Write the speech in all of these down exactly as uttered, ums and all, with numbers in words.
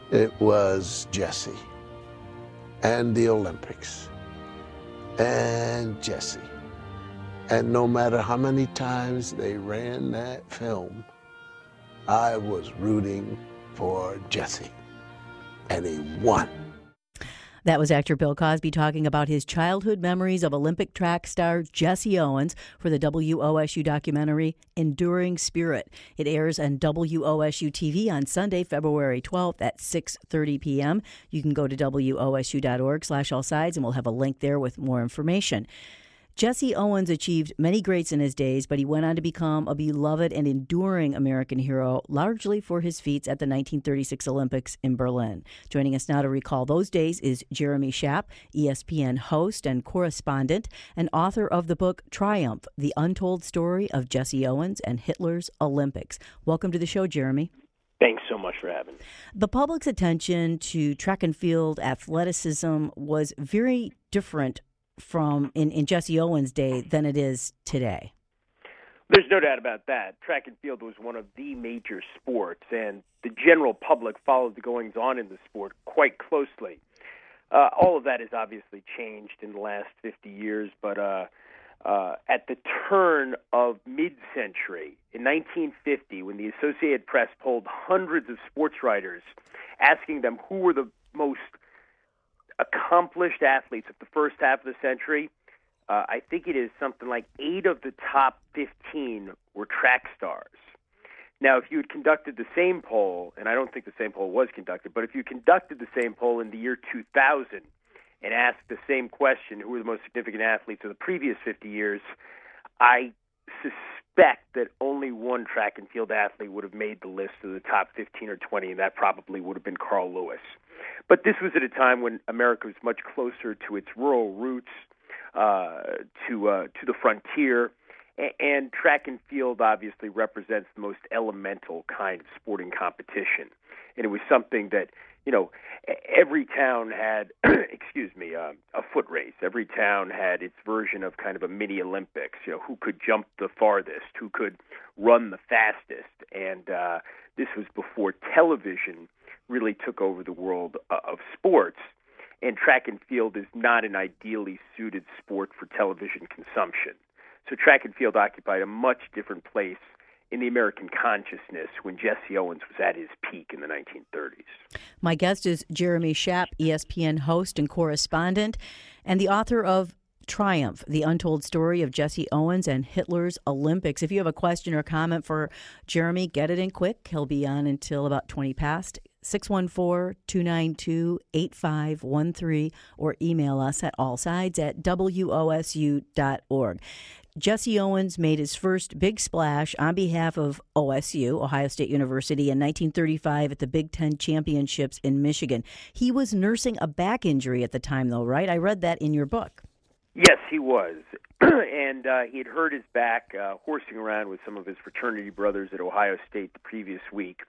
It was Jesse and the Olympics and Jesse. And no matter how many times they ran that film, I was rooting for Jesse. And he won. That was actor Bill Cosby talking about his childhood memories of Olympic track star Jesse Owens for the W O S U documentary Enduring Spirit. It airs on W O S U T V on Sunday, February twelfth at six thirty p.m. You can go to W O S U dot org slash all sides, and we'll have a link there with more information. Jesse Owens achieved many greats in his days, but he went on to become a beloved and enduring American hero, largely for his feats at the nineteen thirty-six Olympics in Berlin. Joining us now to recall those days is Jeremy Schaap, E S P N host and correspondent, and author of the book Triumph, The Untold Story of Jesse Owens and Hitler's Olympics. Welcome to the show, Jeremy. Thanks so much for having me. The public's attention to track and field athleticism was very different from in, in Jesse Owens' day than it is today. There's no doubt about that. Track and field was one of the major sports, and the general public followed the goings-on in the sport quite closely. Uh, all of that has obviously changed in the last fifty years, but uh, uh, at the turn of mid-century, in nineteen fifty, when the Associated Press polled hundreds of sports writers, asking them who were the most accomplished athletes of the first half of the century, uh, I think it is something like eight of the top fifteen were track stars. Now, if you had conducted the same poll, and I don't think the same poll was conducted, but if you conducted the same poll in the year two thousand and asked the same question, who were the most significant athletes of the previous fifty years, I suspect that only one track and field athlete would have made the list of the top fifteen or twenty, and that probably would have been Carl Lewis. But this was at a time when America was much closer to its rural roots, uh, to uh, to the frontier, and, and track and field obviously represents the most elemental kind of sporting competition. And it was something that, you know, every town had, excuse me, uh, a foot race. Every town had its version of kind of a mini Olympics, you know, who could jump the farthest, who could run the fastest. And uh, this was before television really took over the world uh, of sports, and track and field is not an ideally suited sport for television consumption. So track and field occupied a much different place in the American consciousness when Jesse Owens was at his peak in the nineteen thirties. My guest is Jeremy Schaap, E S P N host and correspondent, and the author of Triumph, The Untold Story of Jesse Owens and Hitler's Olympics. If you have a question or comment for Jeremy, get it in quick. He'll be on until about twenty past. six one four, two nine two, eight five one three or email us at allsides at W O S U dot org. Jesse Owens made his first big splash on behalf of O S U, Ohio State University, in nineteen thirty-five at the Big Ten Championships in Michigan. He was nursing a back injury at the time, though, right? I read that in your book. Yes, he was. and uh, he had hurt his back uh, horsing around with some of his fraternity brothers at Ohio State the previous week.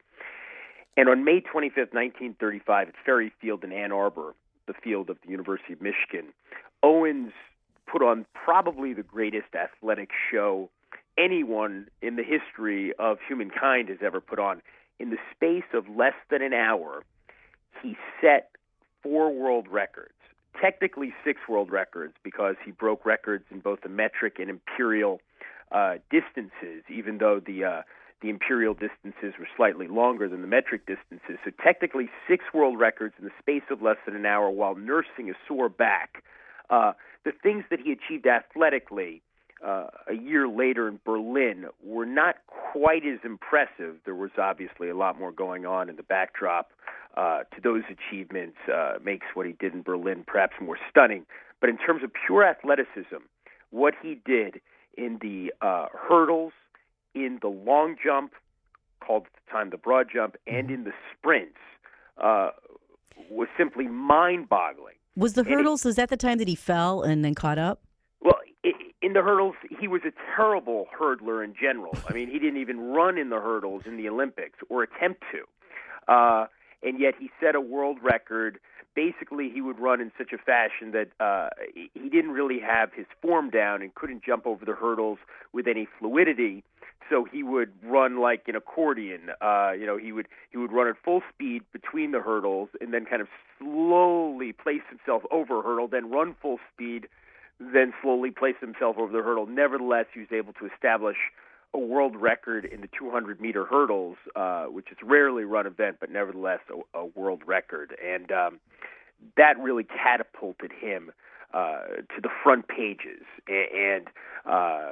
And on May twenty-fifth, nineteen thirty-five, at Ferry Field in Ann Arbor, the field of the University of Michigan, Owens put on probably the greatest athletic show anyone in the history of humankind has ever put on. In the space of less than an hour, he set four world records, technically six world records, because he broke records in both the metric and imperial uh, distances, even though the uh, the imperial distances were slightly longer than the metric distances. So technically six world records in the space of less than an hour while nursing a sore back. Uh, the things that he achieved athletically uh, a year later in Berlin were not quite as impressive. There was obviously a lot more going on in the backdrop uh, to those achievements, uh, makes what he did in Berlin perhaps more stunning. But in terms of pure athleticism, what he did in the uh, hurdles, in the long jump, called at the time the broad jump, and in the sprints uh, was simply mind-boggling. Was the And hurdles, he, was that the time that he fell and then caught up? Well, i in the hurdles, he was a terrible hurdler in general. I mean, he didn't even run in the hurdles in the Olympics or attempt to. Uh, and yet he set a world record. Basically, he would run in such a fashion that uh, he didn't really have his form down and couldn't jump over the hurdles with any fluidity. So he would run like an accordion. Uh, you know, he would he would run at full speed between the hurdles, and then kind of slowly place himself over a hurdle, then run full speed, then slowly place himself over the hurdle. Nevertheless, he was able to establish a world record in the two hundred meter hurdles, uh, which is a rarely run event, but nevertheless a, a world record. And um, that really catapulted him uh, to the front pages and uh,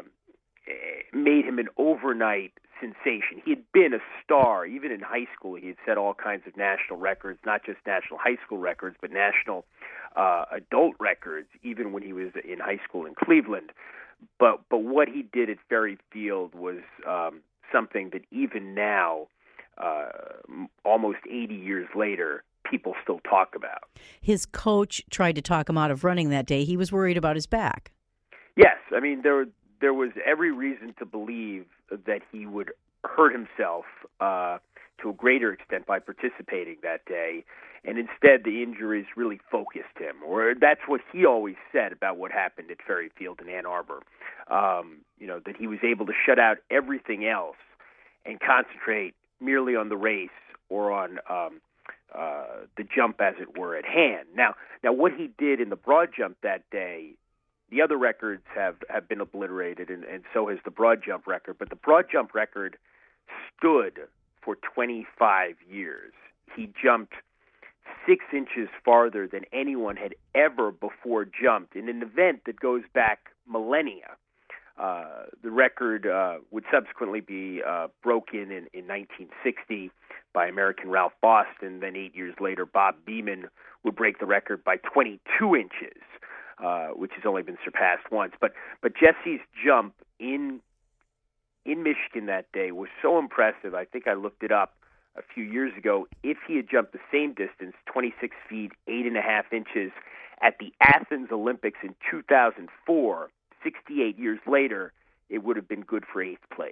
made him an overnight sensation. He had been a star. Even in high school, he had set all kinds of national records, not just national high school records, but national uh, adult records, even when he was in high school in Cleveland. But but what he did at Ferry Field was um, something that even now, uh, almost eighty years later, people still talk about. His coach tried to talk him out of running that day. He was worried about his back. Yes, I mean, there there was every reason to believe that he would hurt himself uh, to a greater extent by participating that day. And instead, the injuries really focused him, or that's what he always said about what happened at Ferry Field in Ann Arbor. Um, you know, that he was able to shut out everything else and concentrate merely on the race or on um, uh, the jump, as it were, at hand. Now, now, what he did in the broad jump that day, the other records have, have been obliterated, and, and so has the broad jump record. But the broad jump record stood for twenty-five years. He jumped six inches farther than anyone had ever before jumped in an event that goes back millennia. Uh, the record uh, would subsequently be uh, broken in, in nineteen sixty by American Ralph Boston. Then eight years later, Bob Beamon would break the record by twenty-two inches, uh, which has only been surpassed once. But but Jesse's jump in in Michigan that day was so impressive. I think I looked it up a few years ago. If he had jumped the same distance, twenty-six feet, eight and a half inches, at the Athens Olympics in two thousand four, sixty-eight years later, it would have been good for eighth place.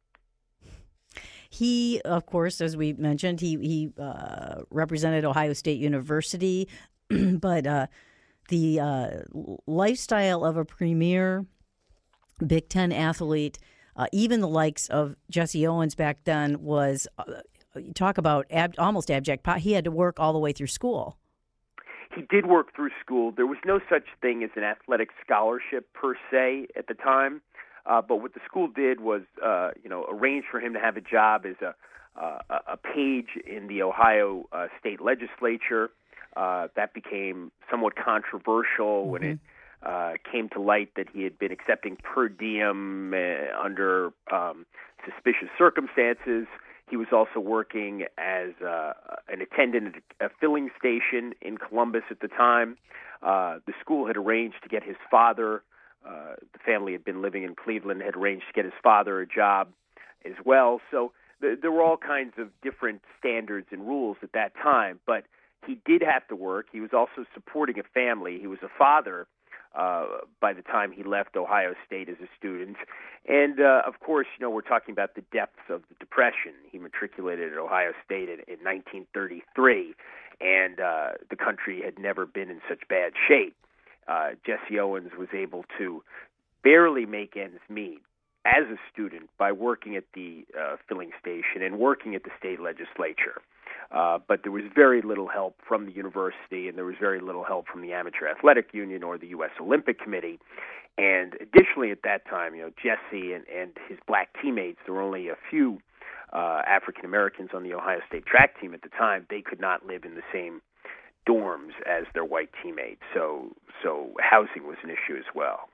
He, of course, as we mentioned, he he uh, represented Ohio State University, but uh, the uh, lifestyle of a premier Big Ten athlete, uh, even the likes of Jesse Owens back then, was uh, you talk about ab- almost abject. He had to work all the way through school. He did work through school. There was no such thing as an athletic scholarship per se at the time, uh, but what the school did was, uh, you know, arrange for him to have a job as a uh, a page in the Ohio uh, State Legislature. Uh, that became somewhat controversial mm-hmm. when it uh, came to light that he had been accepting per diem uh, under um, suspicious circumstances. He was also working as uh, an attendant at a filling station in Columbus at the time. Uh, the school had arranged to get his father, uh, the family had been living in Cleveland, had arranged to get his father a job as well. So th- there were all kinds of different standards and rules at that time. But he did have to work. He was also supporting a family. He was a father Uh, by the time he left Ohio State as a student. And, uh, of course, you know, we're talking about the depths of the Depression. He matriculated at Ohio State in, in nineteen thirty-three, and uh, the country had never been in such bad shape. Uh, Jesse Owens was able to barely make ends meet as a student by working at the uh, filling station and working at the state legislature. Uh, but there was very little help from the university, and there was very little help from the Amateur Athletic Union or the U S Olympic Committee. And additionally, at that time, you know, Jesse and, and his black teammates, there were only a few uh, African Americans on the Ohio State track team at the time. They could not live in the same dorms as their white teammates, so so housing was an issue as well.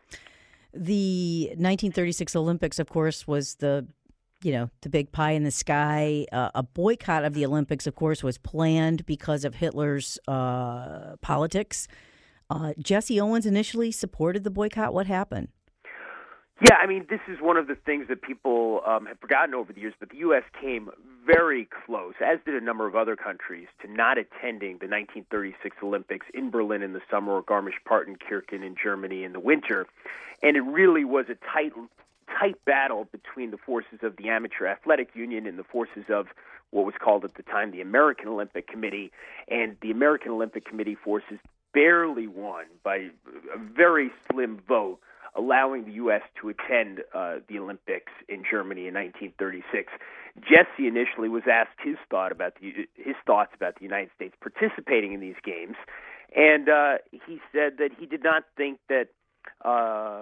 The nineteen thirty-six Olympics, of course, was the you know, the big pie in the sky. Uh, a boycott of the Olympics, of course, was planned because of Hitler's uh, politics. Uh, Jesse Owens initially supported the boycott. What happened? Yeah, I mean, this is one of the things that people um, have forgotten over the years, but the U S came very close, as did a number of other countries, to not attending the nineteen thirty-six Olympics in Berlin in the summer or Garmisch-Partenkirchen in Germany in the winter. And it really was a tight tight battle between the forces of the Amateur Athletic Union and the forces of what was called at the time the American Olympic Committee. And the American Olympic Committee forces barely won by a very slim vote allowing the U S to attend uh, the Olympics in Germany in nineteen thirty-six. Jesse initially was asked his thought about the, his thoughts about the United States participating in these games, and uh, he said that he did not think that uh,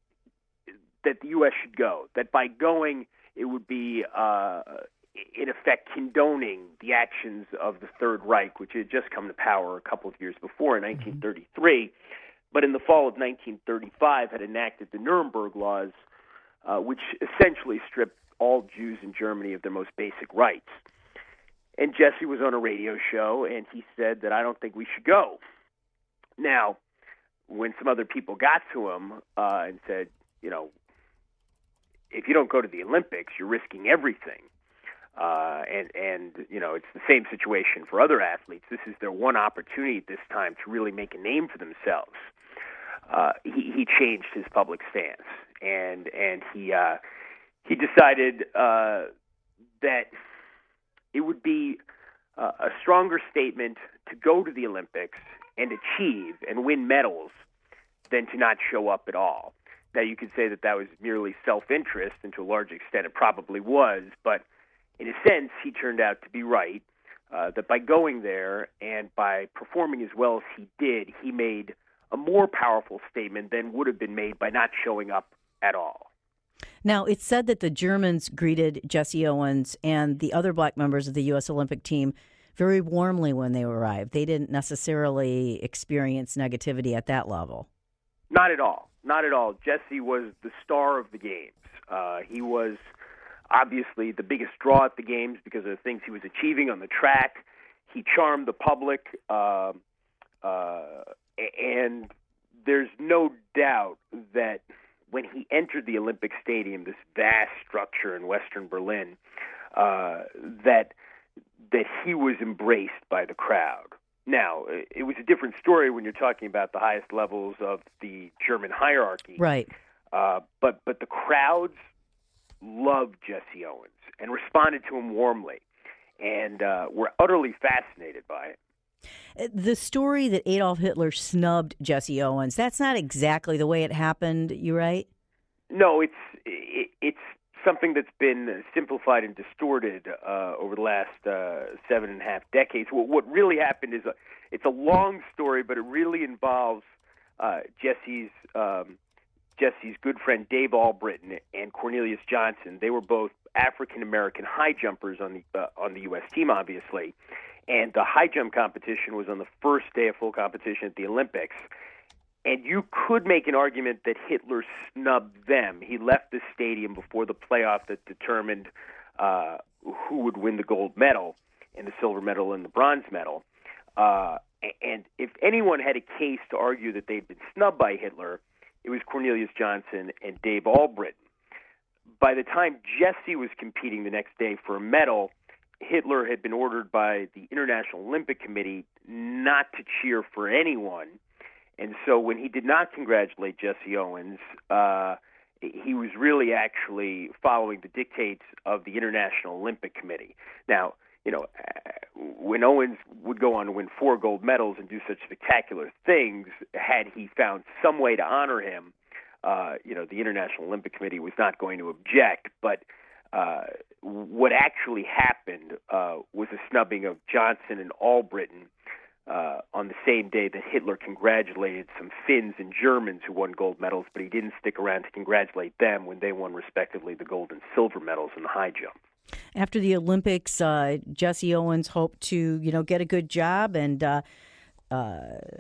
that the U S should go. That by going, it would be uh, in effect condoning the actions of the Third Reich, which had just come to power a couple of years before in nineteen thirty-three. But in the fall of nineteen thirty-five had enacted the Nuremberg Laws, uh, which essentially stripped all Jews in Germany of their most basic rights. And Jesse was on a radio show, and he said that I don't think we should go. Now, when some other people got to him uh, and said, you know, if you don't go to the Olympics, you're risking everything. Uh, and, and, you know, it's the same situation for other athletes. This is their one opportunity at this time to really make a name for themselves. Uh, he, he changed his public stance, and and he uh, he decided uh, that it would be uh, a stronger statement to go to the Olympics and achieve and win medals than to not show up at all. Now, you could say that that was merely self-interest, and to a large extent it probably was, but in a sense, he turned out to be right, uh, that by going there and by performing as well as he did, he made a more powerful statement than would have been made by not showing up at all. Now, it's said that the Germans greeted Jesse Owens and the other black members of the U S Olympic team very warmly when they arrived. They didn't necessarily experience negativity at that level. Not at all. Not at all. Jesse was the star of the games. Uh, he was obviously the biggest draw at the games because of the things he was achieving on the track. He charmed the public, uh, uh, and there's no doubt that when he entered the Olympic Stadium, this vast structure in Western Berlin, uh, that that he was embraced by the crowd. Now, it was a different story when you're talking about the highest levels of the German hierarchy. Right. Uh, but but the crowds loved Jesse Owens and responded to him warmly, and uh, were utterly fascinated by it. The story that Adolf Hitler snubbed Jesse Owens, that's not exactly the way it happened, you right? No, it's it, it's something that's been simplified and distorted uh, over the last uh, seven and a half decades. What, what really happened is a, it's a long story, but it really involves uh, Jesse's um, Jesse's good friend Dave Albritton and Cornelius Johnson. They were both African American high jumpers on the uh, on the U S team, obviously. And the high jump competition was on the first day of full competition at the Olympics. And you could make an argument that Hitler snubbed them. He left the stadium before the playoff that determined uh, who would win the gold medal and the silver medal and the bronze medal. Uh, and if anyone had a case to argue that they'd been snubbed by Hitler, it was Cornelius Johnson and Dave Albritton. By the time Jesse was competing the next day for a medal, Hitler had been ordered by the International Olympic Committee not to cheer for anyone. And so when he did not congratulate Jesse Owens, uh, he was really actually following the dictates of the International Olympic Committee. Now, you know, when Owens would go on to win four gold medals and do such spectacular things, had he found some way to honor him, uh, you know, the International Olympic Committee was not going to object. But uh, what actually happened uh, was a snubbing of Johnson and Albritton uh, on the same day that Hitler congratulated some Finns and Germans who won gold medals, but he didn't stick around to congratulate them when they won, respectively, the gold and silver medals in the high jump. After the Olympics, uh, Jesse Owens hoped to, you know, get a good job, and uh, uh,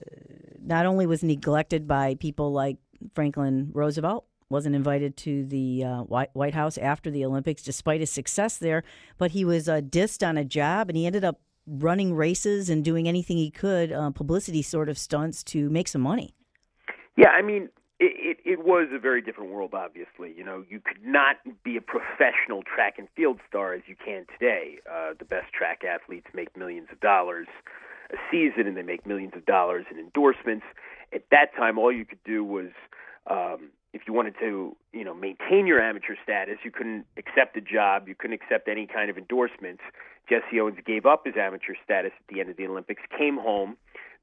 not only was neglected by people like Franklin Roosevelt, wasn't invited to the uh, White, White House after the Olympics, despite his success there, but he was uh, dissed on a job, and he ended up running races and doing anything he could, uh, publicity sort of stunts, to make some money. Yeah, I mean, It, it, it was a very different world, obviously. You know, you could not be a professional track and field star as you can today. Uh, the best track athletes make millions of dollars a season, and they make millions of dollars in endorsements. At that time, all you could do was, um, if you wanted to, you know, maintain your amateur status, you couldn't accept a job, you couldn't accept any kind of endorsements. Jesse Owens gave up his amateur status at the end of the Olympics, came home.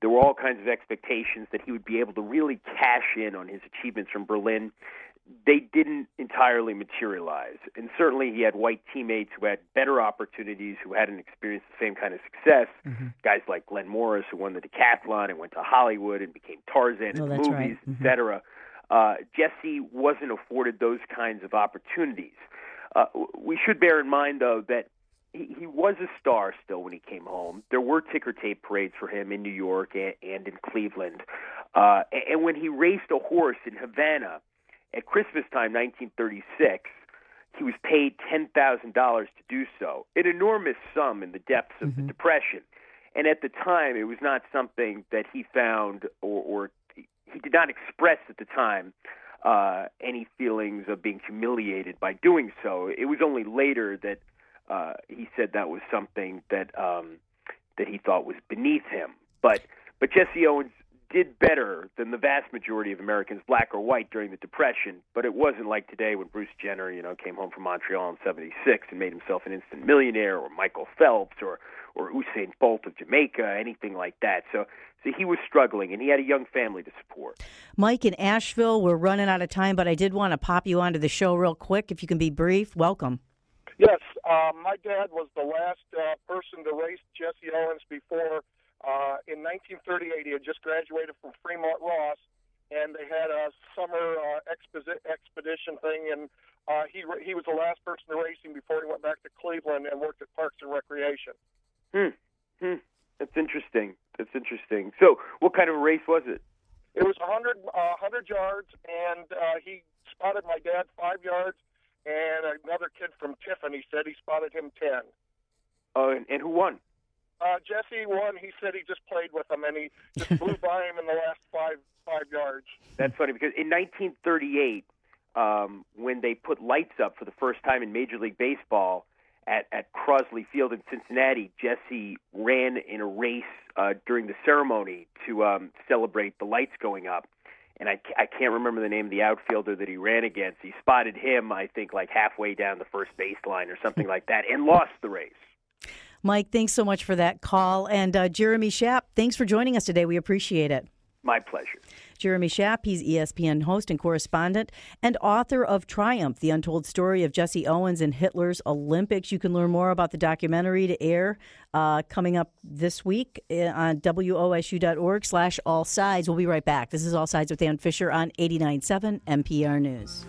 there were all kinds of expectations that he would be able to really cash in on his achievements from Berlin. They didn't entirely materialize. And certainly he had white teammates who had better opportunities, who hadn't experienced the same kind of success. Mm-hmm. Guys like Glenn Morris, who won the decathlon and went to Hollywood and became Tarzan oh, in the movies, right. mm-hmm. et cetera. Uh, Jesse wasn't afforded those kinds of opportunities. Uh, we should bear in mind, though, that he, he was a star still when he came home. There were ticker tape parades for him in New York and, and in Cleveland. Uh, and, and when he raced a horse in Havana at Christmas time, nineteen thirty-six, he was paid ten thousand dollars to do so, an enormous sum in the depths of mm-hmm. the Depression. And at the time, it was not something that he found or, or he did not express at the time uh, any feelings of being humiliated by doing so. It was only later that uh, he said that was something that um, that he thought was beneath him. But but Jesse Owens did better than the vast majority of Americans, black or white, during the Depression. But it wasn't like today when Bruce Jenner, you know, came home from Montreal in seventy-six and made himself an instant millionaire, or Michael Phelps, or or Usain Bolt of Jamaica, anything like that. So, so he was struggling, and he had a young family to support. Mike, in Asheville, we're running out of time, but I did want to pop you onto the show real quick. If you can be brief, welcome. Yes, uh, my dad was the last uh, person to race Jesse Owens before. Uh, in nineteen thirty-eight, he had just graduated from Fremont Ross, and they had a summer uh, exposi- expedition thing, and uh, he he was the last person to race him before he went back to Cleveland and worked at Parks and Recreation. Hmm. Hmm. That's interesting. That's interesting. So, what kind of a race was it? It was one hundred, uh, one hundred yards, and uh, he spotted my dad five yards, and another kid from Tiffany said he spotted him ten. Oh, uh, and, and who won? Uh, Jesse won. He said he just played with him, and he just blew by him in the last five five yards. That's funny, because in nineteen thirty-eight, um, when they put lights up for the first time in Major League Baseball at, at Crosley Field in Cincinnati, Jesse ran in a race uh, during the ceremony to um, celebrate the lights going up. And I, I can't remember the name of the outfielder that he ran against. He spotted him, I think, like halfway down the first baseline or something like that, and lost the race. Mike, thanks so much for that call. And uh, Jeremy Schaap, thanks for joining us today. We appreciate it. My pleasure. Jeremy Schaap, he's E S P N host and correspondent and author of Triumph, The Untold Story of Jesse Owens and Hitler's Olympics. You can learn more about the documentary to air uh, coming up this week on W O S U dot org slash all sides. We'll be right back. This is All Sides with Ann Fisher on eighty-nine point seven N P R News.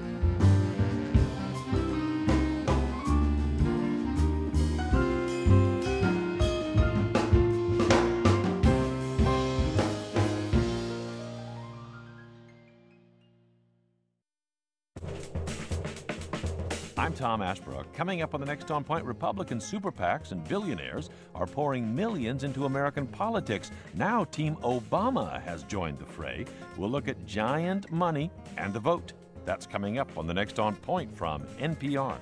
I'm Tom Ashbrook. Coming up on the next On Point, Republican super PACs and billionaires are pouring millions into American politics. Now Team Obama has joined the fray. We'll look at giant money and the vote. That's coming up on the next On Point from N P R.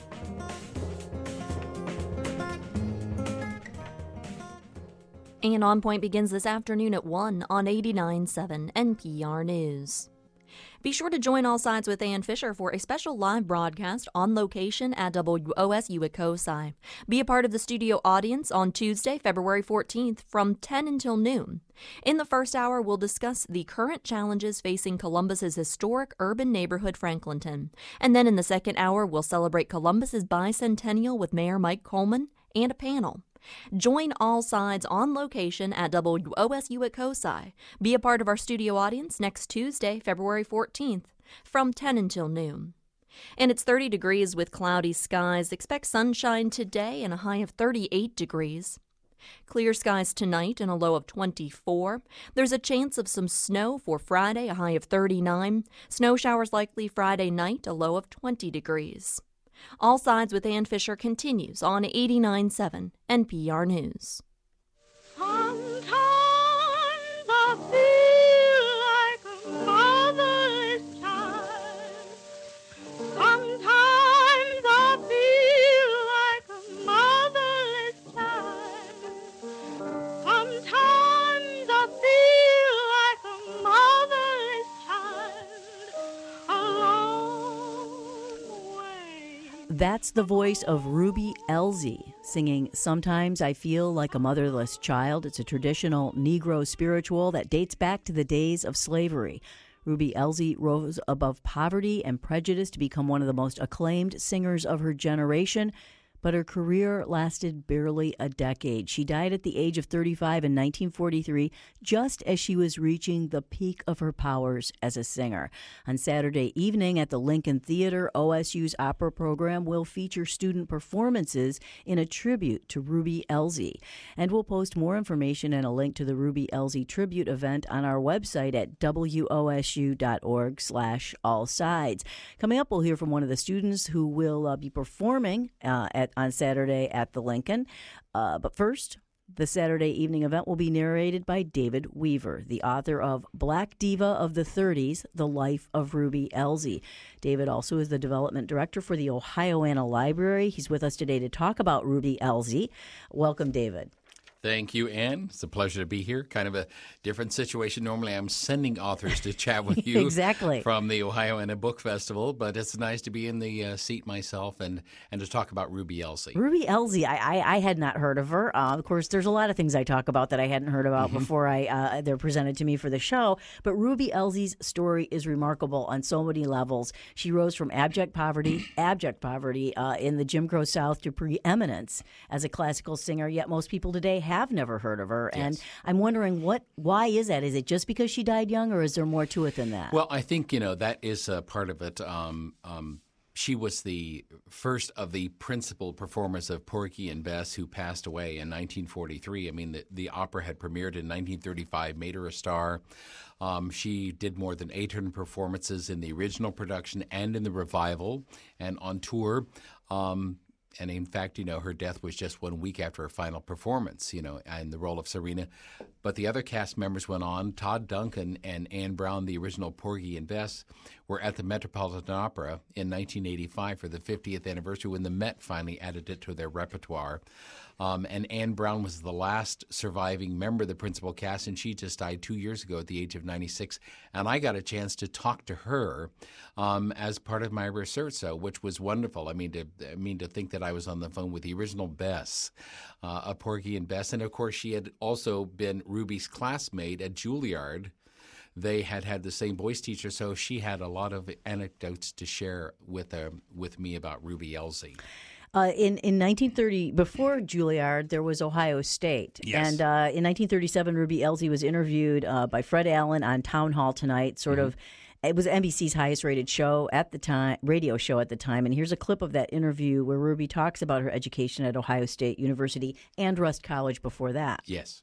And On Point begins this afternoon at one on eighty-nine point seven N P R News. Be sure to join All Sides with Ann Fisher for a special live broadcast on location at W O S U at COSI. Be a part of the studio audience on Tuesday, February fourteenth from ten until noon. In the first hour, we'll discuss the current challenges facing Columbus's historic urban neighborhood, Franklinton. And then in the second hour, we'll celebrate Columbus's bicentennial with Mayor Mike Coleman and a panel. Join All Sides on location at W O S U at COSI. Be a part of our studio audience next Tuesday, February fourteenth, from ten until noon. And it's thirty degrees with cloudy skies. Expect sunshine today and a high of thirty-eight degrees. Clear skies tonight and a low of twenty-four. There's a chance of some snow for Friday, a high of thirty-nine. Snow showers likely Friday night, a low of twenty degrees. All Sides with Ann Fisher continues on eighty-nine point seven N P R News. Sometimes I feel like a motherless child. Sometimes I feel like a motherless child. Sometimes I feel like a motherless child. A long way That's the voice of Ruby Elzy singing Sometimes I Feel Like a Motherless Child. It's a traditional Negro spiritual that dates back to the days of slavery. Ruby Elzy rose above poverty and prejudice to become one of the most acclaimed singers of her generation, but her career lasted barely a decade. She died at the age of thirty-five in nineteen forty-three, just as she was reaching the peak of her powers as a singer. On Saturday evening at the Lincoln Theater, O S U's opera program will feature student performances in a tribute to Ruby Elzy. And we'll post more information and a link to the Ruby Elzy tribute event on our website at W O S U dot org slash all sides. Coming up, we'll hear from one of the students who will uh, be performing uh, at on Saturday at the Lincoln. Uh, but first, the Saturday evening event will be narrated by David Weaver, the author of Black Diva of the thirties, The Life of Ruby Elzy. David also is the development director for the Ohioana Library. He's with us today to talk about Ruby Elzy. Welcome, David. Thank you, Ann. It's a pleasure to be here. Kind of a different situation. Normally, I'm sending authors to chat with you exactly. from the Ohioana Book Festival, but it's nice to be in the uh, seat myself and, and to talk about Ruby Elzy. Ruby Elzy, I, I, I had not heard of her. Uh, of course, there's a lot of things I talk about that I hadn't heard about mm-hmm. before I uh, they're presented to me for the show. But Ruby Elzy's story is remarkable on so many levels. She rose from abject poverty, abject poverty uh, in the Jim Crow South to preeminence as a classical singer. Yet most people today have never heard of her. Yes. And I'm wondering, what? why is that? Is it just because she died young, or is there more to it than that? Well, I think, you know, that is a part of it. Um, um, she was the first of the principal performers of Porgy and Bess, who passed away in nineteen forty-three. I mean, the, the opera had premiered in nineteen thirty-five, made her a star. Um, she did more than eight hundred performances in the original production and in the revival and on tour. Um And in fact, you know, her death was just one week after her final performance, you know, in the role of Serena. But the other cast members went on. Todd Duncan and Anne Brown, the original Porgy and Bess, were at the Metropolitan Opera in nineteen eighty-five for the fiftieth anniversary when the Met finally added it to their repertoire. Um, and Anne Brown was the last surviving member of the principal cast, and she just died two years ago at the age of ninety-six. And I got a chance to talk to her um, as part of my research, so, which was wonderful. I mean, to I mean to think that I was on the phone with the original Bess, uh, of Porgy and Bess. And, of course, she had also been Ruby's classmate at Juilliard. They had had the same voice teacher, so she had a lot of anecdotes to share with uh, with me about Ruby Elzy. Uh, in, in nineteen thirty, before Juilliard, there was Ohio State. Yes. And uh, in nineteen thirty-seven, Ruby Elzy was interviewed uh, by Fred Allen on Town Hall Tonight, sort mm-hmm. of. It was N B C's highest-rated show at the time, radio show at the time. And here's a clip of that interview where Ruby talks about her education at Ohio State University and Rust College before that. Yes.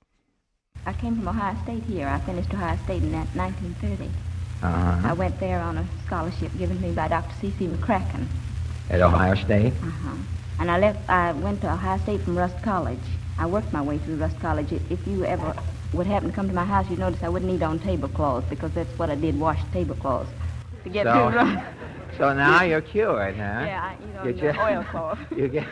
I came from Ohio State here. I finished Ohio State in nineteen thirty. Uh-huh. I went there on a scholarship given to me by Doctor C C McCracken. At Ohio State? Uh-huh. And I left. I went to Ohio State from Rust College. I worked my way through Rust College. If you ever would happen to come to my house, you'd notice I wouldn't need on tablecloths because that's what I did, wash tablecloths to get so, through Rust. So now you're cured, huh? Yeah, I eat on you the just, oilcloth. You get...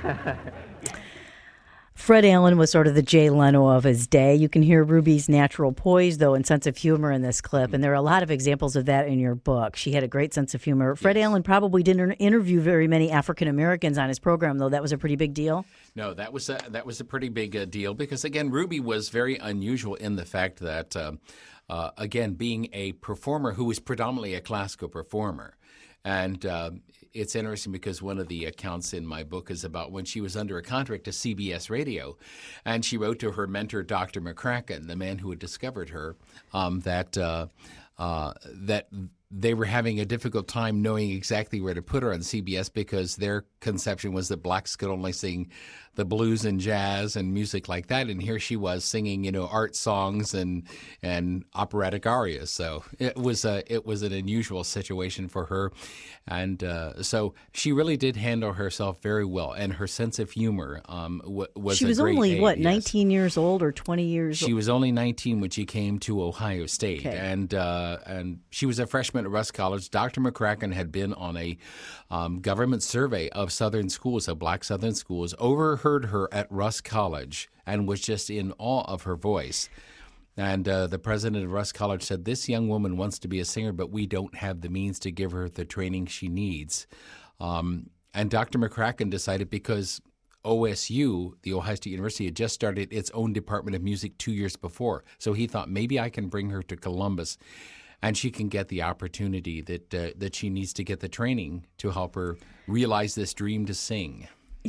Fred Allen was sort of the Jay Leno of his day. You can hear Ruby's natural poise, though, and sense of humor in this clip, and there are a lot of examples of that in your book. She had a great sense of humor. Fred yes. Allen probably didn't interview very many African Americans on his program, though. That was a pretty big deal. No, that was a, that was a pretty big uh, deal because, again, Ruby was very unusual in the fact that, uh, uh, again, being a performer who was predominantly a classical performer. And uh, it's interesting because one of the accounts in my book is about when she was under a contract to C B S Radio, and she wrote to her mentor, Doctor McCracken, the man who had discovered her, um, that uh, uh, that they were having a difficult time knowing exactly where to put her on C B S because their conception was that blacks could only sing the blues and jazz and music like that, and here she was singing, you know, art songs and and operatic arias. So it was a it was an unusual situation for her, and uh, so she really did handle herself very well, and her sense of humor um, w- was. She was a great only aid, what yes. nineteen years old or twenty years. She was only nineteen when she came to Ohio State, okay. and uh, and she was a freshman at Rust College. Doctor McCracken had been on a um, government survey of Southern schools, of black Southern schools, overheard her at Rust College and was just in awe of her voice. And uh, the president of Rust College said, "This young woman wants to be a singer, but we don't have the means to give her the training she needs." Um, and Doctor McCracken decided because O S U, the Ohio State University, had just started its own Department of Music two years before. So he thought maybe I can bring her to Columbus and she can get the opportunity that uh, that she needs to get the training to help her realize this dream to sing.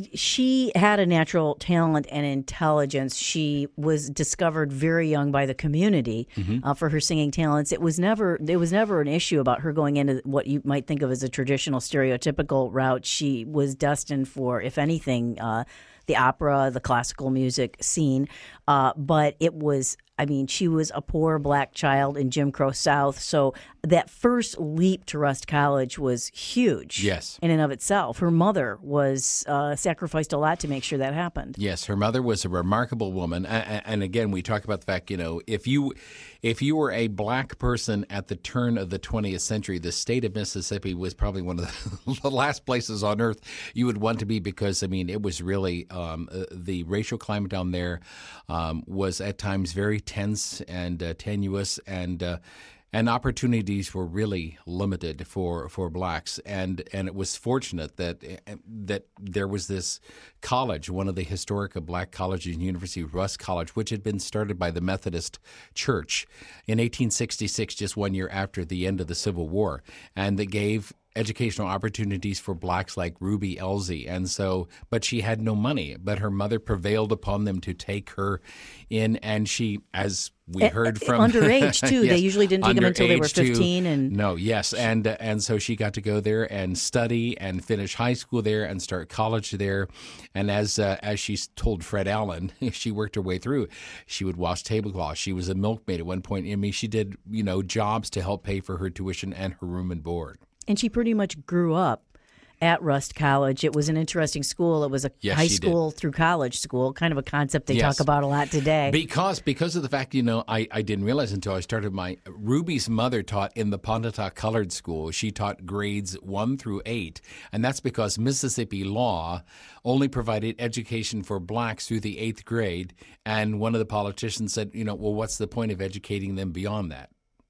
She had a natural talent and intelligence. She was discovered very young by the community mm-hmm. uh, for her singing talents. It was never it was never an issue about her going into what you might think of as a traditional stereotypical route. She was destined for, if anything, uh, the opera, the classical music scene. Uh, but it was, I mean, she was a poor black child in Jim Crow South. So that first leap to Rust College was huge. Yes. In and of itself. Her mother was uh, sacrificed a lot to make sure that happened. Yes, her mother was a remarkable woman. And, and again, we talk about the fact, you know, if you if you were a black person at the turn of the twentieth century, the state of Mississippi was probably one of the, the last places on earth you would want to be because, I mean, it was really um, uh, the racial climate down there um, was at times very tense and uh, tenuous, and uh, and opportunities were really limited for, for blacks. And and it was fortunate that that there was this college, one of the historic black colleges and university, Rust College, which had been started by the Methodist Church in eighteen sixty-six, just one year after the end of the Civil War, and that gave educational opportunities for blacks like Ruby Elsie. And so, but she had no money, but her mother prevailed upon them to take her in. And she, as we heard from underage too, yes, they usually didn't take them until they were fifteen. Too. And no, yes. And, uh, and so she got to go there and study and finish high school there and start college there. And as, uh, as she told Fred Allen, she worked her way through. She would wash tablecloths. She was a milkmaid at one point. I mean, she did, you know, jobs to help pay for her tuition and her room and board. And she pretty much grew up at Rust College. It was an interesting school. It was a yes, high school did. through college school, kind of a concept they yes. talk about a lot today. Because because of the fact, you know, I, I didn't realize until I started my, Ruby's mother taught in the Pontotoc Colored School. She taught grades one through eight. And that's because Mississippi law only provided education for blacks through the eighth grade. And one of the politicians said, you know, well, what's the point of educating them beyond that?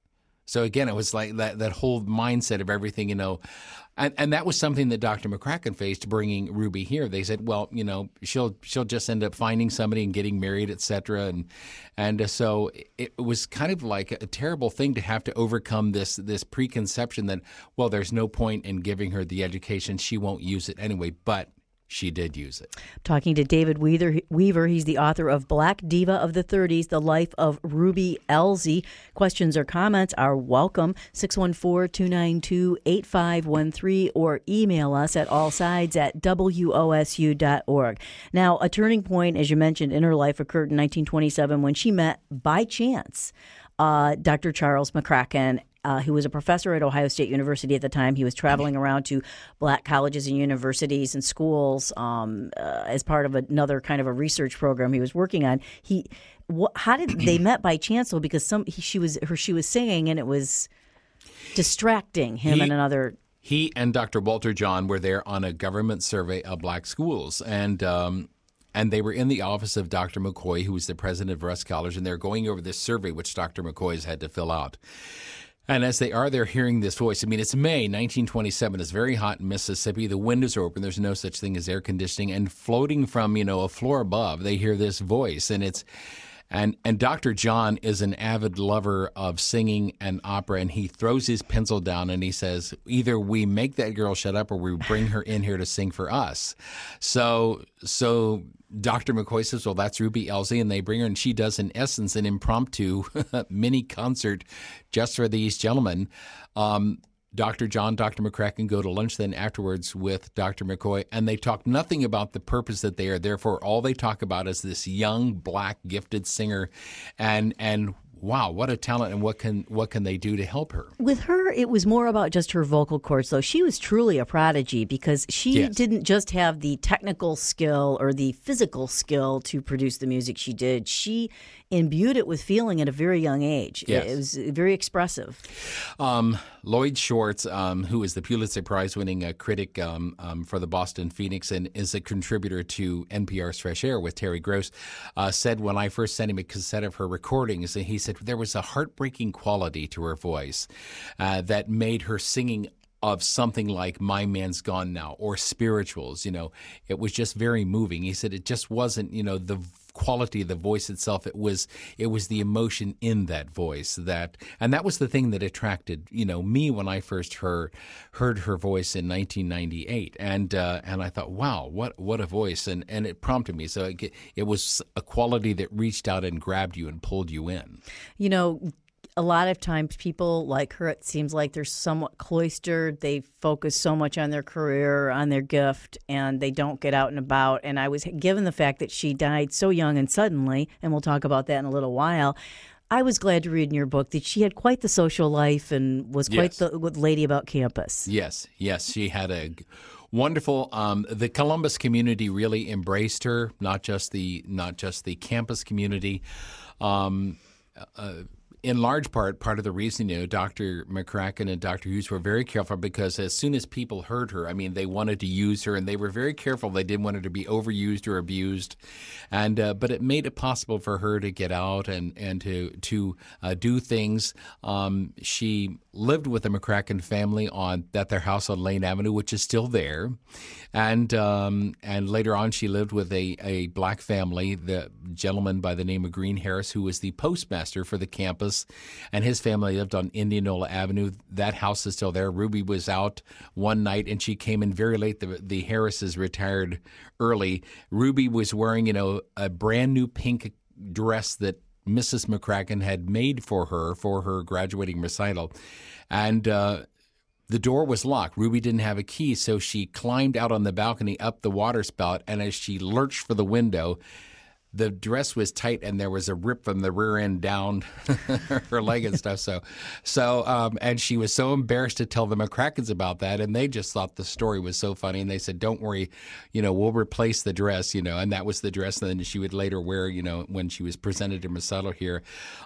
So again, it was like that, that whole mindset of everything, you know, and, and that was something that Doctor McCracken faced bringing Ruby here. They said, well, you know, she'll she'll just end up finding somebody and getting married, et cetera. And and uh, so it was kind of like a terrible thing to have to overcome this this preconception that, well, there's no point in giving her the education. She won't use it anyway. But she did use it. Talking to David Weaver, Weaver, he's the author of Black Diva of the thirties, The Life of Ruby Elsie. Questions or comments are welcome. six one four, two nine two, eight five one three or email us at allsides at W O S U dot org. Now, a turning point, as you mentioned, in her life occurred in nineteen twenty-seven when she met, by chance, uh, Doctor Charles McCracken, Uh, who was a professor at Ohio State University at the time. He was traveling around to black colleges and universities and schools um, uh, as part of another kind of a research program he was working on. He, wh- how did they met by chance? Though, because some he, she was her she was singing and it was distracting him he, and another. He and Doctor Walter John were there on a government survey of black schools, and. Um, And they were in the office of Doctor McCoy, who was the president of Rust College, and they're going over this survey, which Doctor McCoy has had to fill out. And as they are, they're hearing this voice. I mean, it's May nineteen twenty-seven. It's very hot in Mississippi. The windows are open. There's no such thing as air conditioning. And floating from, you know, a floor above, they hear this voice. And it's and and Doctor John is an avid lover of singing and opera. And he throws his pencil down and he says, either we make that girl shut up or we bring her in here to sing for us. So so Doctor McCoy says, well, that's Ruby Elsie, and they bring her, and she does, in essence, an impromptu mini concert just for these gentlemen. Um, Doctor John, Doctor McCracken go to lunch then afterwards with Doctor McCoy, and they talk nothing about the purpose that they are there for. All they talk about is this young, black, gifted singer, and and wow, what a talent, and what can what can they do to help her? With her, it was more about just her vocal cords, though. She was truly a prodigy because she Yes. didn't just have the technical skill or the physical skill to produce the music she did. She imbued it with feeling at a very young age. Yes. It was very expressive. Um, Lloyd Schwartz, um, who is the Pulitzer Prize-winning uh, critic um, um, for the Boston Phoenix and is a contributor to N P R's Fresh Air with Terry Gross, uh, said when I first sent him a cassette of her recordings, he said there was a heartbreaking quality to her voice uh, that made her singing of something like My Man's Gone Now or Spirituals. You know, it was just very moving. He said it just wasn't, you know, the quality of the voice itself. It was it was the emotion in that voice that, and that was the thing that attracted, you know, me when I first heard heard her voice in nineteen ninety-eight, and uh, and I thought, wow, what what a voice, and and it prompted me. So it, it was a quality that reached out and grabbed you and pulled you in. You know, a lot of times people like her, it seems like they're somewhat cloistered. They focus so much on their career, on their gift, and they don't get out and about. And I was given the fact that she died so young and suddenly, and we'll talk about that in a little while, I was glad to read in your book that she had quite the social life and was quite Yes. the lady about campus. Yes, yes, she had a wonderful. Um, the Columbus community really embraced her, not just the not just the campus community. Um, uh, In large part, part of the reason, you know, Doctor McCracken and Doctor Hughes were very careful because as soon as people heard her, I mean, they wanted to use her, and they were very careful. They didn't want her to be overused or abused, and uh, but it made it possible for her to get out and and to to uh, do things. Um, she lived with the McCracken family on at their house on Lane Avenue, which is still there, and um, and later on, she lived with a a black family, the gentleman by the name of Green Harris, who was the postmaster for the campus. And his family lived on Indianola Avenue. That house is still there. Ruby was out one night, and she came in very late. The, the Harrises retired early. Ruby was wearing, you know, a brand new pink dress that Missus McCracken had made for her for her graduating recital. And uh, the door was locked. Ruby didn't have a key, so she climbed out on the balcony up the water spout, and as she lurched for the window, the dress was tight, and there was a rip from the rear end down her leg and stuff. So, so, um, and she was so embarrassed to tell the McCrackens about that, and they just thought the story was so funny. And they said, "Don't worry, you know, we'll replace the dress." You know, and that was the dress that she would later wear, you know, when she was presented in recital here.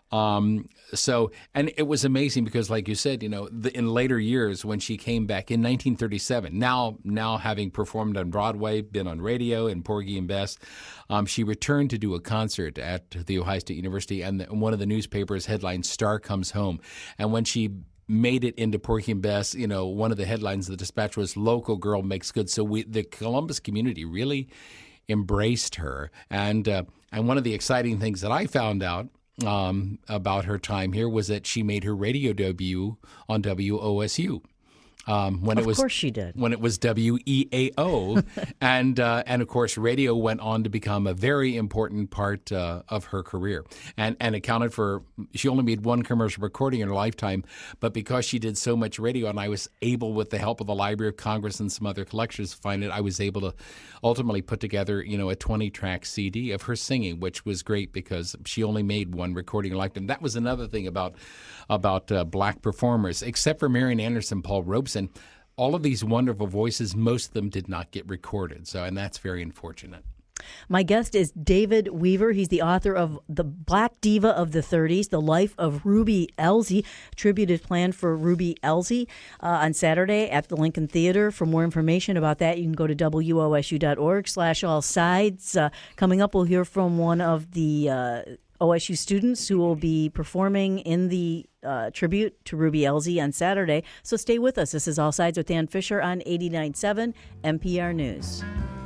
Um, so, and it was amazing because, like you said, you know, the, in later years when she came back in nineteen thirty-seven, now, now having performed on Broadway, been on radio in Porgy and Bess, um, she returned to do a concert at the Ohio State University, and the, one of the newspapers headlined "Star Comes Home." And when she made it into Porgy and Bess, you know, one of the headlines of the Dispatch was "Local Girl Makes Good." So we, the Columbus community really embraced her. And uh, and one of the exciting things that I found out um, about her time here was that she made her radio debut on W O S U. Um, when of it was, course she did. When it was W E A O. and, uh, and of course, radio went on to become a very important part uh, of her career and, and accounted for, she only made one commercial recording in her lifetime, but because she did so much radio, and I was able, with the help of the Library of Congress and some other collectors, to find it, I was able to ultimately put together, you know, a twenty-track C D of her singing, which was great because she only made one recording in her lifetime. That was another thing about, about uh, black performers, except for Marian Anderson, Paul Robeson. All of these wonderful voices, most of them did not get recorded. So, and that's very unfortunate. My guest is David Weaver. He's the author of The Black Diva of the thirties, The Life of Ruby Elzy. Tribute is planned for Ruby Elzy uh, on Saturday at the Lincoln Theater. For more information about that, you can go to W O S U dot org slash all sides. Uh, coming up, we'll hear from one of the uh, O S U students who will be performing in the uh, tribute to Ruby Elzy on Saturday. So stay with us. This is All Sides with Ann Fisher on eighty-nine point seven N P R News.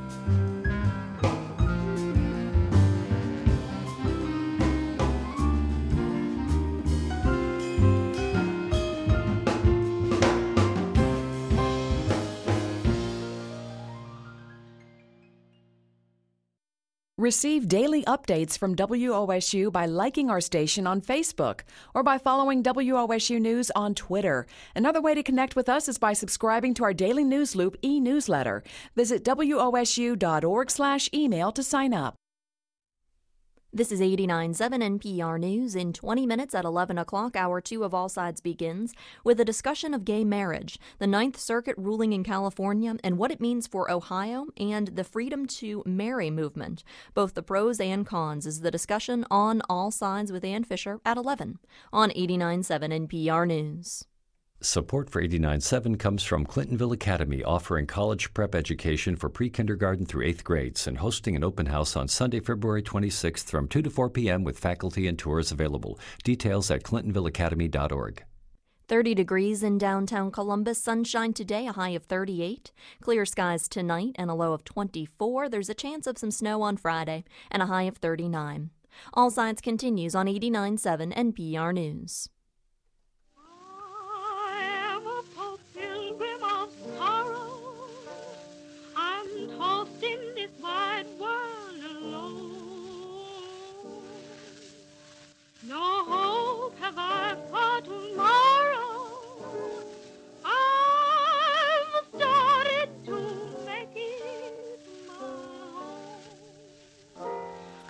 Receive daily updates from W O S U by liking our station on Facebook or by following W O S U News on Twitter. Another way to connect with us is by subscribing to our Daily News Loop e-newsletter. Visit W O S U dot org slash email to sign up. This is eighty-nine point seven N P R News. In twenty minutes at eleven o'clock, Hour two of All Sides begins with a discussion of gay marriage, the Ninth Circuit ruling in California, and what it means for Ohio, and the Freedom to Marry movement. Both the pros and cons is the discussion on All Sides with Ann Fisher at eleven on eighty-nine point seven N P R News. Support for eighty-nine point seven comes from Clintonville Academy, offering college prep education for pre-kindergarten through eighth grades and hosting an open house on Sunday, February twenty-sixth from two to four p.m. with faculty and tours available. Details at clintonville academy dot org. thirty degrees in downtown Columbus. Sunshine today, a high of thirty-eight. Clear skies tonight and a low of twenty-four. There's a chance of some snow on Friday and a high of thirty-nine. All Sides continues on eighty-nine point seven N P R News. I am a poor pilgrim of sorrow. I'm tossed in this wide world alone. No hope have I for tomorrow. I've started to make it my own.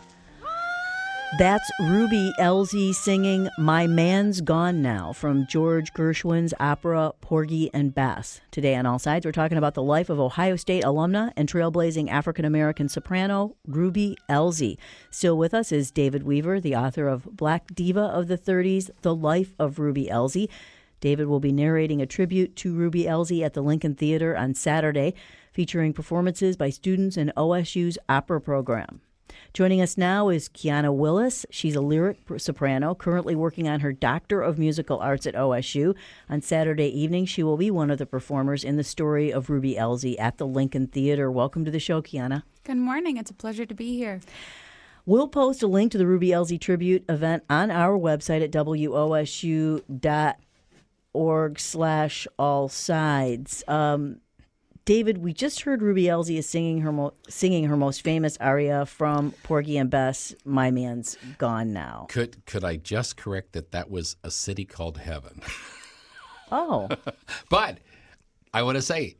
That's Ruby Elzy singing My Man's Gone Now from George Gershwin's opera Porgy and Bess. Today on All Sides, we're talking about the life of Ohio State alumna and trailblazing African-American soprano Ruby Elzy. Still with us is David Weaver, the author of Black Diva of the thirties, The Life of Ruby Elzy. David will be narrating a tribute to Ruby Elzy at the Lincoln Theater on Saturday, featuring performances by students in O S U's opera program. Joining us now is Kiana Willis. She's a lyric soprano, currently working on her Doctor of Musical Arts at O S U. On Saturday evening, she will be one of the performers in the story of Ruby Elzy at the Lincoln Theater. Welcome to the show, Kiana. Good morning. It's a pleasure to be here. We'll post a link to the Ruby Elzy tribute event on our website at W O S U dot org slash all sides. Um, David, we just heard Ruby Elzy is singing her mo- singing her most famous aria from Porgy and Bess, My Man's Gone Now. Could could I just correct that that was A City Called Heaven? Oh. But I want to say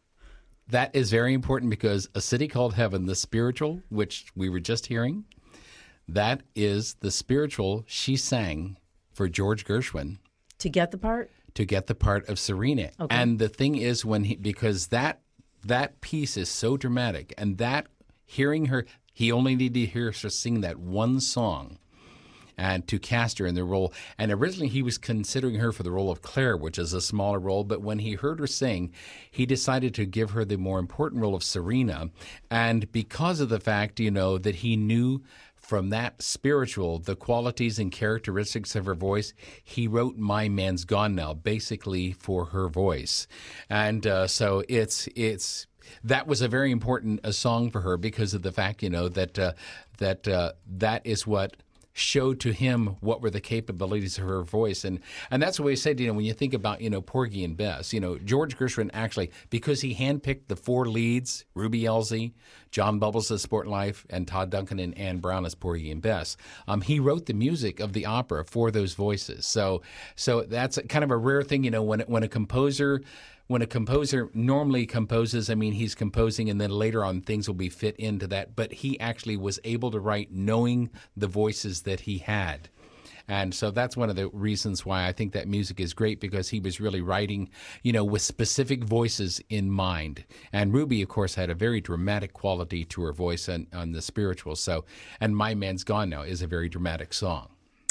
that is very important because A City Called Heaven, the spiritual, which we were just hearing, that is the spiritual she sang for George Gershwin. To get the part? To get the part of Serena. Okay. And the thing is, when he, because that that piece is so dramatic, and that hearing her, he only needed to hear her sing that one song and to cast her in the role. And originally he was considering her for the role of Claire, which is a smaller role, but when he heard her sing, he decided to give her the more important role of Serena. And because of the fact, you know, that he knew from that spiritual, the qualities and characteristics of her voice, he wrote My Man's Gone Now, basically for her voice. And uh, so it's it's that was a very important a song for her because of the fact, you know, that uh, that uh, that is what showed to him what were the capabilities of her voice. And and that's what we said, you know, when you think about, you know, Porgy and Bess, you know, George Gershwin actually, because he handpicked the four leads, Ruby Elzy, John Bubbles as Sport Life, and Todd Duncan and Anne Brown as Porgy and Bess, um, he wrote the music of the opera for those voices. So so that's kind of a rare thing, you know, when when a composer When a composer normally composes, I mean, he's composing and then later on things will be fit into that. But he actually was able to write knowing the voices that he had. And so that's one of the reasons why I think that music is great, because he was really writing, you know, with specific voices in mind. And Ruby, of course, had a very dramatic quality to her voice on, on the spiritual. So, and My Man's Gone Now is a very dramatic song.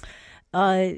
Uh,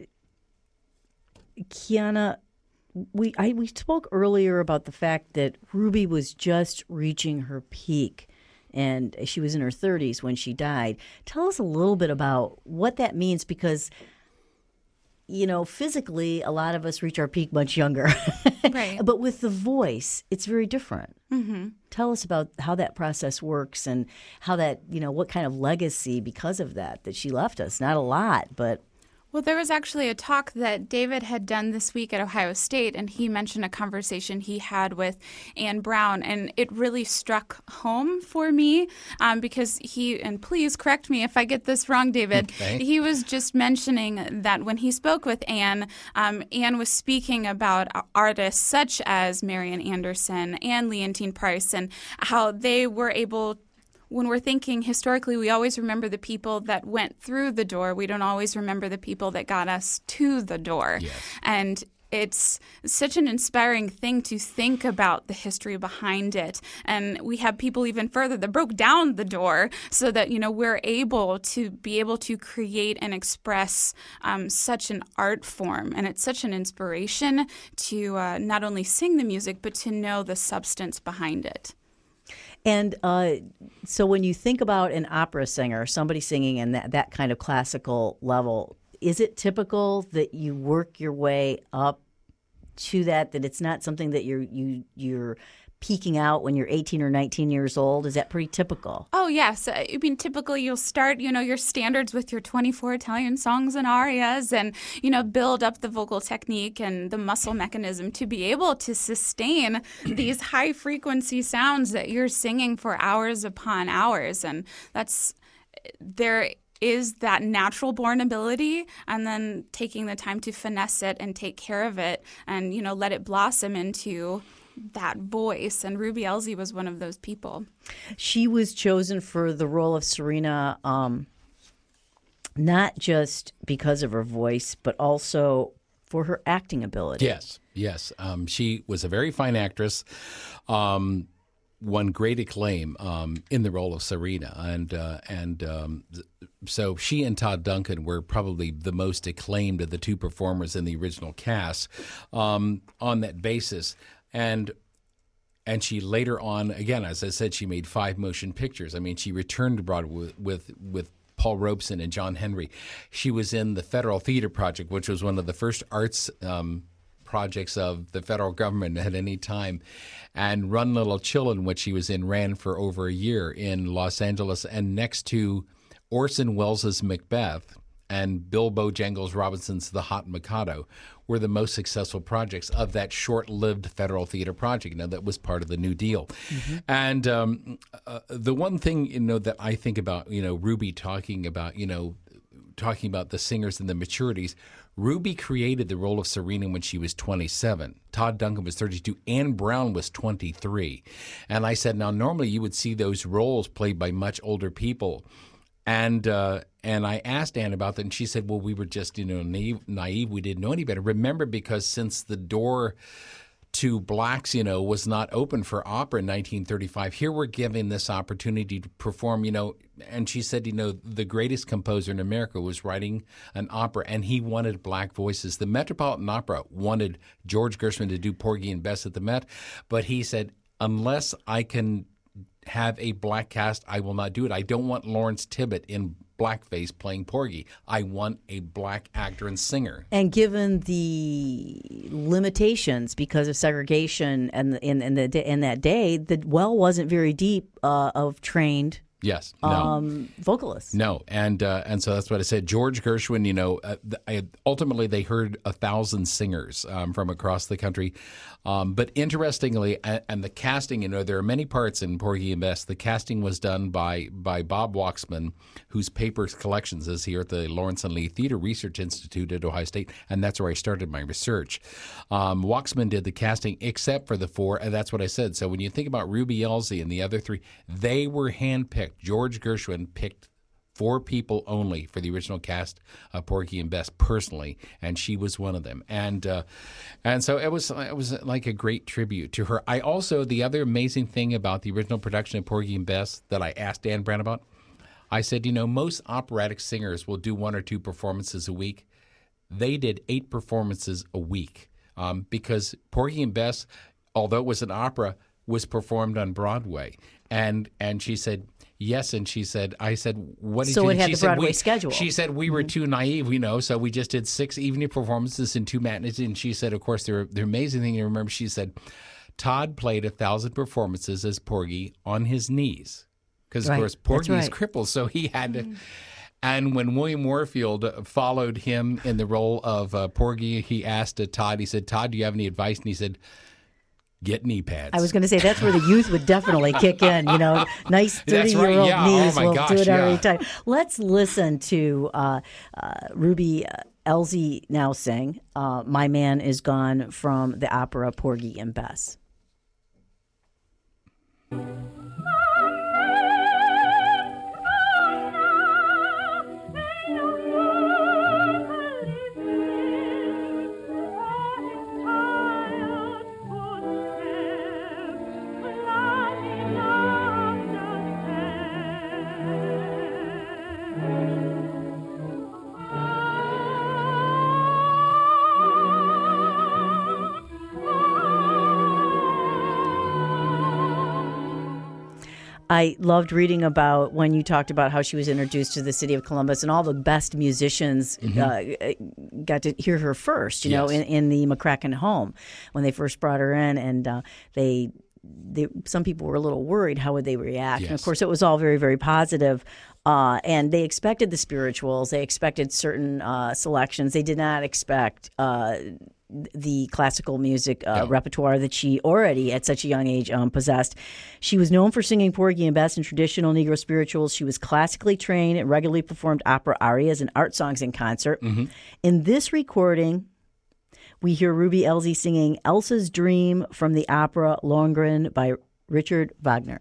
Kiana, We I, we spoke earlier about the fact that Ruby was just reaching her peak, and she was in her thirties when she died. Tell us a little bit about what that means, because, you know, physically, a lot of us reach our peak much younger. Right. But with the voice, it's very different. Mm-hmm. Tell us about how that process works and how that, you know, what kind of legacy because of that that she left us. Not a lot, but... Well, there was actually a talk that David had done this week at Ohio State, and he mentioned a conversation he had with Anne Brown, and it really struck home for me um, because he, and please correct me if I get this wrong, David, okay. He was just mentioning that when he spoke with Anne, um, Anne was speaking about artists such as Marian Anderson and Leontine Price and how they were able to when we're thinking historically, we always remember the people that went through the door. We don't always remember the people that got us to the door. Yes. And it's such an inspiring thing to think about the history behind it. And we have people even further that broke down the door so that, you know, we're able to be able to create and express um, such an art form. And it's such an inspiration to uh, not only sing the music, but to know the substance behind it. And uh, so when you think about an opera singer, somebody singing in that, that kind of classical level, is it typical that you work your way up to that, that it's not something that you're you you're peeking out when you're eighteen or nineteen years old? Is that pretty typical? Oh, yes. I mean, typically you'll start, you know, your standards with your twenty-four Italian songs and arias and, you know, build up the vocal technique and the muscle mechanism to be able to sustain these high frequency sounds that you're singing for hours upon hours. And that's there is that natural born ability, and then taking the time to finesse it and take care of it and, you know, let it blossom into that voice. And Ruby Elzy was one of those people. She was chosen for the role of Serena, um, not just because of her voice, but also for her acting ability. Yes, yes. Um, she was a very fine actress. Um, won great acclaim um, in the role of Serena, and uh, and um, so she and Todd Duncan were probably the most acclaimed of the two performers in the original cast um, on that basis. And and she later on, again, as I said, she made five motion pictures. I mean, she returned to Broadway with, with, with Paul Robeson and John Henry. She was in the Federal Theater Project, which was one of the first arts um, projects of the federal government at any time. And Run Little Children, which she was in, ran for over a year in Los Angeles. And next to Orson Welles' Macbeth and Bill Bojangles Robinson's The Hot Mikado were the most successful projects of that short-lived Federal Theater Project. Now, that was part of the New Deal. Mm-hmm. And um, uh, the one thing, you know, that I think about, you know, Ruby talking about, you know, talking about the singers and the maturities, Ruby created the role of Serena when she was twenty-seven. Todd Duncan was thirty-two. Anne Brown was twenty-three. And I said, now, normally you would see those roles played by much older people. And uh, and I asked Anne about that, and she said, well, we were just, you know, naive, naive. We didn't know any better. Remember, because since the door to blacks, you know, was not open for opera in nineteen thirty-five, here we're given this opportunity to perform, you know, and she said, you know, the greatest composer in America was writing an opera, and he wanted black voices. The Metropolitan Opera wanted George Gershwin to do Porgy and Bess at the Met, but he said, unless I can have a black cast, I will not do it. I don't want Lawrence Tibbett in blackface playing Porgy. I want a black actor and singer. And given the limitations because of segregation and in, in, the, in that day, the well wasn't very deep uh, of trained Yes. No. Um, vocalists. No. And uh, and so that's what I said. George Gershwin, you know, uh, I, ultimately they heard a thousand singers um, from across the country. Um, but interestingly, and, and the casting, you know, there are many parts in Porgy and Bess. The casting was done by by Bob Waxman, whose papers collections is here at the Lawrence and Lee Theater Research Institute at Ohio State. And that's where I started my research. Um, Waxman did the casting except for the four. And that's what I said. So when you think about Ruby Elzy and the other three, they were handpicked. George Gershwin picked four people only for the original cast of Porgy and Bess personally, and she was one of them. And uh, and so it was it was like a great tribute to her. I also, the other amazing thing about the original production of Porgy and Bess that I asked Dan Brown about, I said, you know, most operatic singers will do one or two performances a week. They did eight performances a week um, because Porgy and Bess, although it was an opera, was performed on Broadway. And and she said, yes, and she said, I said, what did so you... So it had she the said, Broadway we, schedule. She said, we were mm-hmm. too naive, you know, so we just did six evening performances and two matinees. And she said, of course, the, the amazing thing, you remember, she said, Todd played a thousand performances as Porgy on his knees. Because, of right. course, Porgy right. is crippled, so he had to... And when William Warfield followed him in the role of uh, Porgy, he asked uh, Todd, he said, Todd, do you have any advice? And he said... Get knee pads. I was going to say that's where the youth would definitely kick in. You know, nice thirty-year-old right. yeah. knees oh will gosh, do it yeah. every time. Let's listen to uh, uh, Ruby Elzy now sing uh, "My Man Is Gone" from the opera Porgy and Bess. Oh I loved reading about when you talked about how she was introduced to the city of Columbus, and all the best musicians mm-hmm. uh, got to hear her first, you yes. know, in, in the McCracken home when they first brought her in. And uh, they, they, some people were a little worried, how would they react? Yes. And of course, it was all very, very positive. Uh, and they expected the spirituals. They expected certain uh, selections. They did not expect uh, the classical music uh, yeah. repertoire that she already, at such a young age, um, possessed. She was known for singing Porgy and Bess and traditional Negro spirituals. She was classically trained and regularly performed opera arias and art songs in concert. Mm-hmm. In this recording, we hear Ruby Elzy singing Elsa's Dream from the opera Lohengrin by Richard Wagner.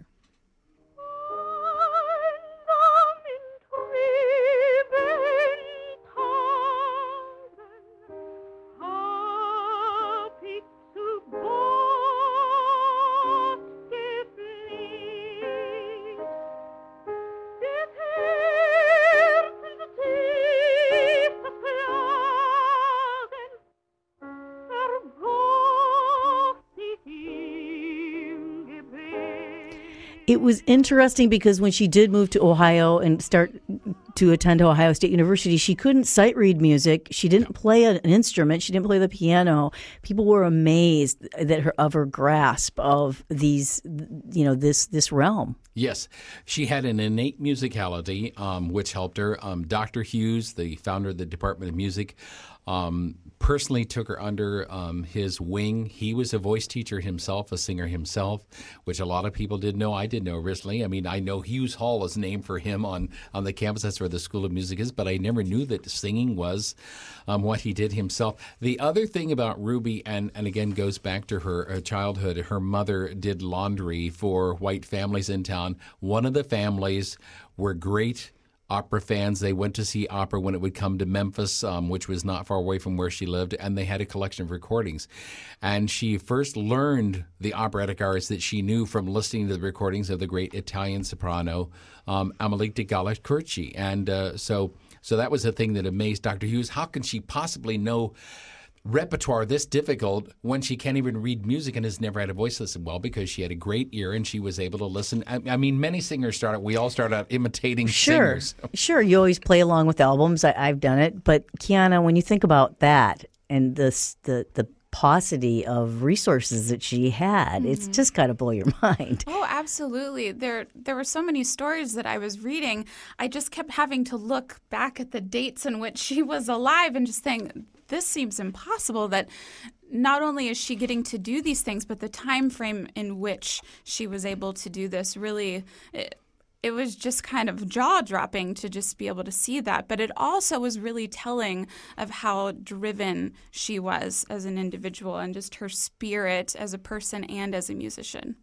It was interesting because when she did move to Ohio and start to attend Ohio State University, she couldn't sight read music. She didn't play an instrument. She didn't play the piano. People were amazed that her of her grasp of these, you know, this this realm. Yes, she had an innate musicality, um, which helped her. Um, Doctor Hughes, the founder of the Department of Music, um, personally took her under um, his wing. He was a voice teacher himself, a singer himself, which a lot of people didn't know. I didn't know originally. I mean, I know Hughes Hall is named for him on, on the campus. That's where the School of Music is, but I never knew that singing was um, what he did himself. The other thing about Ruby, and, and again goes back to her uh, childhood, her mother did laundry for white families in town. One of the families were great opera fans. They went to see opera when it would come to Memphis, um, which was not far away from where she lived, and they had a collection of recordings. And she first learned the operatic arts that she knew from listening to the recordings of the great Italian soprano, um, Amelique de Gallacherchi. And uh, so so that was a thing that amazed Doctor Hughes. How can she possibly know repertoire this difficult when she can't even read music and has never had a voice lesson? Well, because she had a great ear and she was able to listen. I, I mean, many singers start out, we all start out imitating sure. singers. Sure, you always play along with albums. I, I've done it. But Kiana, when you think about that and this, the the paucity of resources that she had, mm-hmm. it's just got to blow your mind. Oh, absolutely. There there were so many stories that I was reading. I just kept having to look back at the dates in which she was alive and just think, this seems impossible that not only is she getting to do these things, but the time frame in which she was able to do this really, it, it was just kind of jaw-dropping to just be able to see that. But it also was really telling of how driven she was as an individual and just her spirit as a person and as a musician.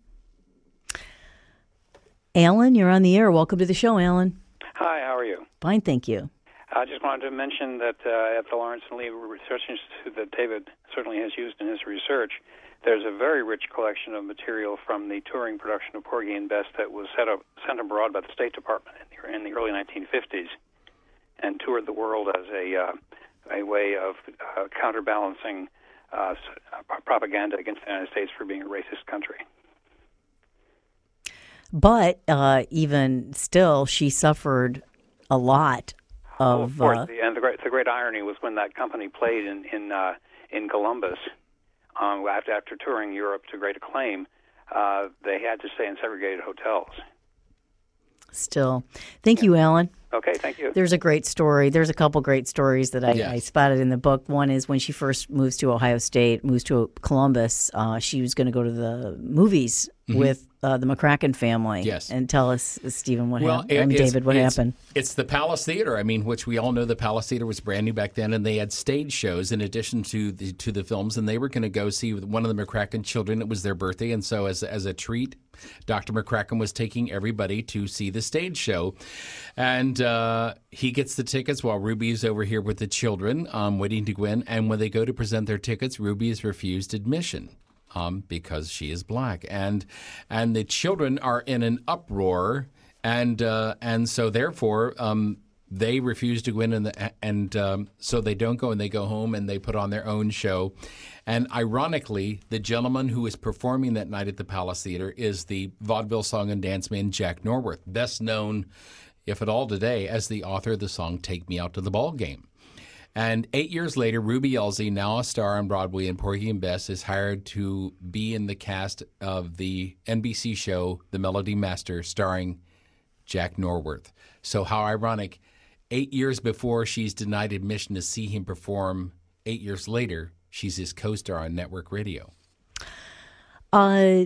Alan, you're on the air. Welcome to the show, Alan. Hi, how are you? Fine, thank you. I just wanted to mention that uh, at the Lawrence and Lee Research Institute that David certainly has used in his research, there's a very rich collection of material from the touring production of Porgy and Bess that was set up, sent abroad by the State Department in the, in the early nineteen fifties and toured the world as a uh, a way of uh, counterbalancing uh, propaganda against the United States for being a racist country. But uh, even still, she suffered a lot. Of, oh, of course, uh, the, and the great, the great irony was when that company played in in, uh, in Columbus, um, after, after touring Europe to great acclaim, uh, they had to stay in segregated hotels. Still. Thank yeah. you, Alan. Okay, thank you. There's a great story. There's a couple great stories that I, yes. I spotted in the book. One is when she first moves to Ohio State, moves to Columbus, uh, she was going to go to the movies mm-hmm. with uh, the McCracken family. Yes. And tell us, Stephen, what well, happened. I mean, David, what it's, happened? It's the Palace Theater. I mean, which we all know the Palace Theater was brand new back then, and they had stage shows in addition to the, to the films, and they were going to go see one of the McCracken children. It was their birthday, and so as as a treat, Doctor McCracken was taking everybody to see the stage show, and uh, he gets the tickets while Ruby is over here with the children, um, waiting to go in. And when they go to present their tickets, Ruby is refused admission um, because she is black, and and the children are in an uproar, and uh, and so therefore. Um, they refuse to go in, and, the, and um, so they don't go, and they go home and they put on their own show. And ironically, the gentleman who is performing that night at the Palace Theater is the vaudeville song and dance man Jack Norworth, best known, if at all today, as the author of the song Take Me Out to the Ball Game. And eight years later, Ruby Elzy, now a star on Broadway in Porgy and Bess, is hired to be in the cast of the N B C show The Melody Master, starring Jack Norworth. So how ironic, eight years before she's denied admission to see him perform, eight years later, she's his co-star on network radio. Uh,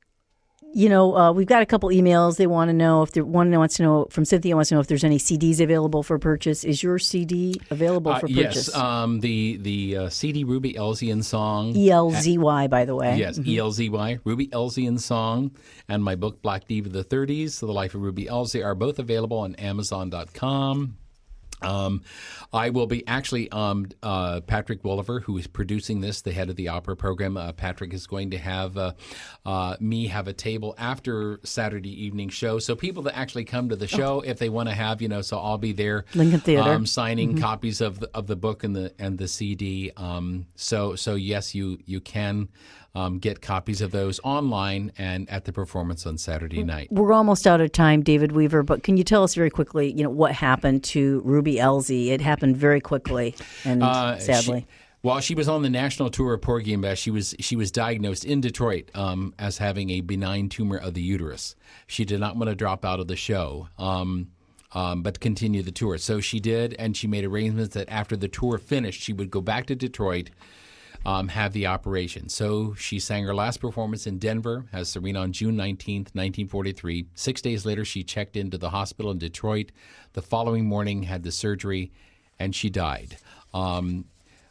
you know, uh, we've got a couple emails. They want to know if there, one wants to know from Cynthia wants to know if there's any C Ds available for purchase. Is your C D available for uh, purchase? Yes, um, the the uh, C D Ruby Elzy song. E L Z Y, by the way. Yes, mm-hmm. E L Z Y, Ruby Elzy song, and my book Black Diva of the thirties, The Life of Ruby Elzy, are both available on Amazon dot com. Um, I will be actually, um, uh, Patrick Wolliver, who is producing this, the head of the opera program. Uh, Patrick is going to have uh, uh, me have a table after Saturday evening show. So people that actually come to the show, oh. if they want to have, you know, so I'll be there. Lincoln Theater. Um, signing mm-hmm. copies of the, of the book and the and the C D. Um, so so yes, you you can. Um, get copies of those online and at the performance on Saturday night. We're almost out of time, David Weaver, but can you tell us very quickly, you know, what happened to Ruby Elzy? It happened very quickly and uh, sadly. She, while she was on the national tour of Porgy and Bess, she was she was diagnosed in Detroit um, as having a benign tumor of the uterus. She did not want to drop out of the show. Um, Um, but continue the tour. So she did, and she made arrangements that after the tour finished, she would go back to Detroit, Um, have the operation. So she sang her last performance in Denver as Serena on June nineteenth, nineteen forty-three. Six days later, she checked into the hospital in Detroit. The following morning, had the surgery, and she died. Um,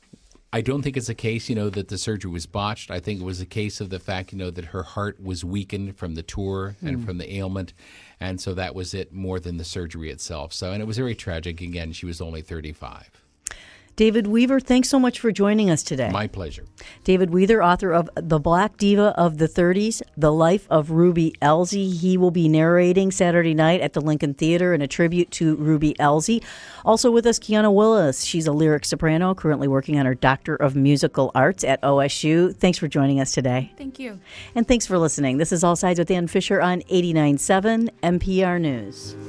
I don't think it's a case, you know, that the surgery was botched. I think it was a case of the fact, you know, that her heart was weakened from the tour and Mm. from the ailment. And so that was it more than the surgery itself. So, and it was very tragic. Again, she was only thirty-five. David Weaver, thanks so much for joining us today. My pleasure. David Weaver, author of The Black Diva of the thirties, The Life of Ruby Elzy. He will be narrating Saturday night at the Lincoln Theater in a tribute to Ruby Elzy. Also with us, Kiana Willis. She's a lyric soprano, currently working on her Doctor of Musical Arts at O S U. Thanks for joining us today. Thank you. And thanks for listening. This is All Sides with Ann Fisher on eighty-nine point seven N P R News.